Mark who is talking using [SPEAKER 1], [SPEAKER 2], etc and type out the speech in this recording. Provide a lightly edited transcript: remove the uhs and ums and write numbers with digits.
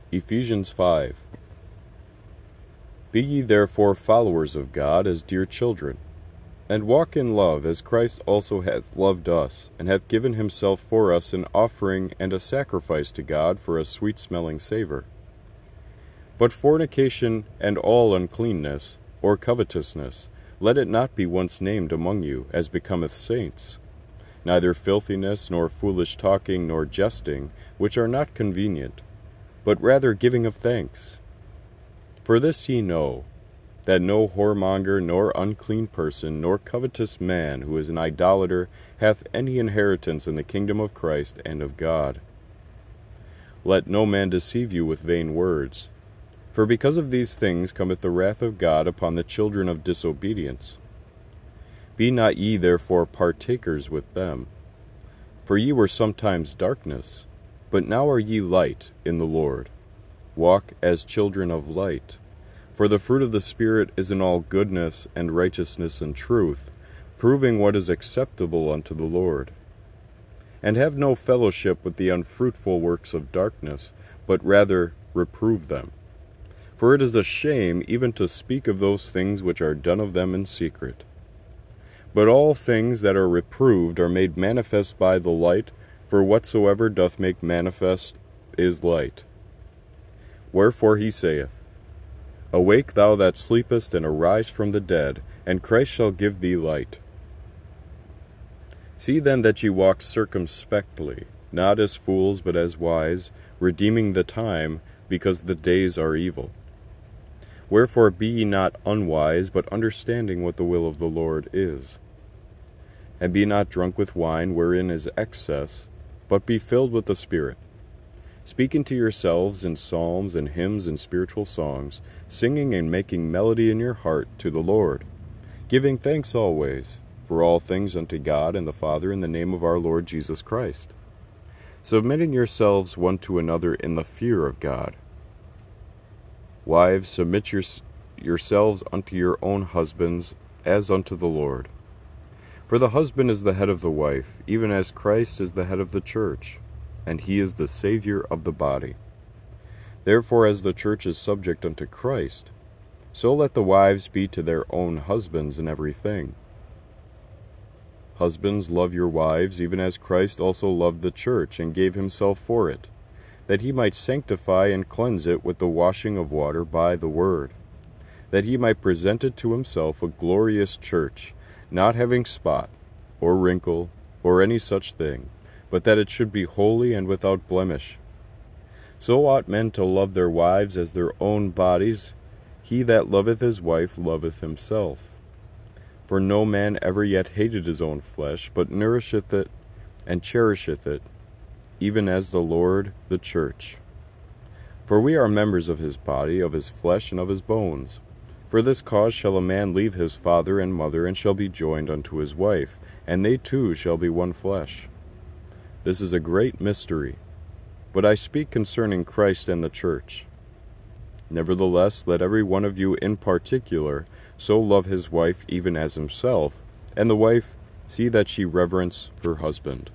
[SPEAKER 1] Ephesians 5. Be ye therefore followers of God as dear children, and walk in love, as Christ also hath loved us, and hath given himself for us an offering and a sacrifice to God for a sweet-smelling savour. But fornication and all uncleanness, or covetousness, let it not be once named among you, as becometh saints. Neither filthiness, nor foolish talking, nor jesting, which are not convenient, but rather giving of thanks. For this ye know, that no whoremonger, nor unclean person, nor covetous man, who is an idolater, hath any inheritance in the kingdom of Christ and of God. Let no man deceive you with vain words. For because of these things cometh the wrath of God upon the children of disobedience. Be not ye therefore partakers with them. For ye were sometimes darkness, but now are ye light in the Lord. Walk as children of light. For the fruit of the Spirit is in all goodness and righteousness and truth, proving what is acceptable unto the Lord. And have no fellowship with the unfruitful works of darkness, but rather reprove them. For it is a shame even to speak of those things which are done of them in secret. But all things that are reproved are made manifest by the light, for whatsoever doth make manifest is light. Wherefore he saith, Awake thou that sleepest, and arise from the dead, and Christ shall give thee light. See then that ye walk circumspectly, not as fools, but as wise, redeeming the time, because the days are evil. Wherefore be ye not unwise, but understanding what the will of the Lord is. And be not drunk with wine, wherein is excess, but be filled with the Spirit, speaking to yourselves in psalms and hymns and spiritual songs, singing and making melody in your heart to the Lord, giving thanks always for all things unto God and the Father in the name of our Lord Jesus Christ, submitting yourselves one to another in the fear of God. Wives, submit yourselves unto your own husbands, as unto the Lord. For the husband is the head of the wife, even as Christ is the head of the church, and he is the Savior of the body. Therefore, as the church is subject unto Christ, so let the wives be to their own husbands in everything. Husbands, love your wives, even as Christ also loved the church, and gave himself for it, that he might sanctify and cleanse it with the washing of water by the word, that he might present it to himself a glorious church, not having spot, or wrinkle, or any such thing, but that it should be holy and without blemish. So ought men to love their wives as their own bodies. He that loveth his wife loveth himself. For no man ever yet hated his own flesh, but nourisheth it, and cherisheth it, even as the Lord the church. For we are members of his body, of his flesh, and of his bones. For this cause shall a man leave his father and mother, and shall be joined unto his wife, and they two shall be one flesh. This is a great mystery, but I speak concerning Christ and the church. Nevertheless, let every one of you in particular so love his wife even as himself, and the wife see that she reverence her husband.